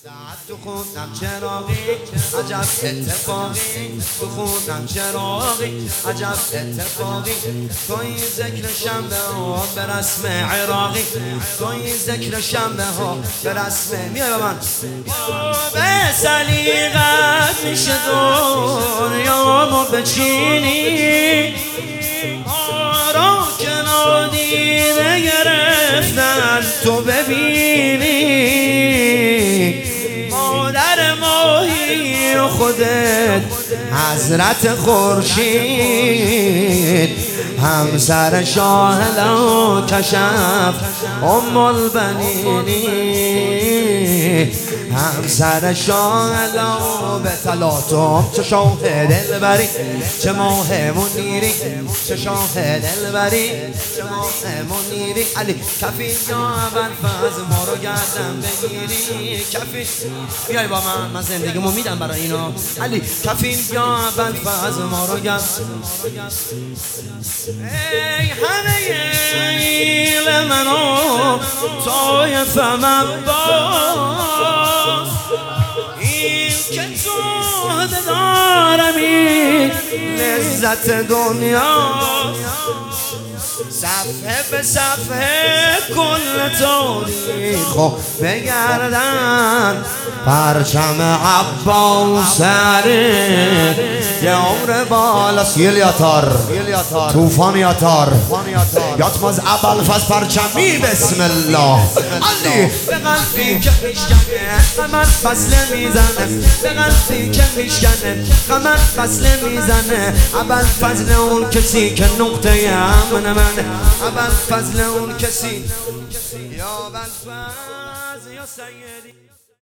تو خونم چراغی عجب اتفاقی، تو خونم چراغی عجب اتفاقی. توی ذکر شنبه ها به رسم عراقی، توی ذکر شنبه ها به رسم میای با من به سلیقت میشه دنیامو بچینی، ما را که نادیده گرفتن تو ببینی. مادر ماهی و خودت حضرت خورشید، همسر شاه لو کشف ام البنینی، همسر شاه لو به تلاطم. چه شاه دلبری چه ماه منیری، چه شاه دلبری چه ماه منیری. علی کفی یا اول فاز ما رو گردن بگیری، کفی بیای با من زندگیمو میدم برای اینا. علی کفی یا اول فاز ما رو گردن. ای همه ایل منو طایفم عباس، این که تو دارمی لذت دنیا، صفحه به صفحه کل تاریخو بگردن. پرچم عباس سره یه عمر بالاست. یلیاتار توفان یاتار یاتماز ابوالفضل پرچمی. بسم الله. علی به قلبی که میشکنه قمر فصله میزنه، به قلبی که میشکنه قمر فصله میزنه. ابوالفضل اون کسی که نقطه امن منه، ابوالفضل اون کسی یا ابوالفضل یا سیدی.